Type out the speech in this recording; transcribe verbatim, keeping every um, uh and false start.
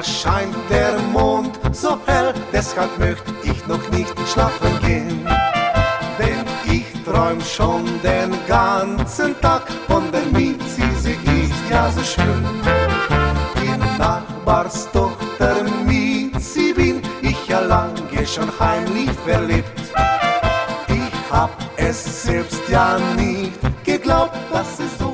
scheint der Mond so hell, deshalb möchte ich noch nicht schlafen gehen. Denn ich träum schon den ganzen Tag von der Mizi, sie ist ja so schön. Die Nachbarstochter Mizi bin ich ja lange schon heimlich verliebt. Ich hab es selbst ja nicht geglaubt, dass es so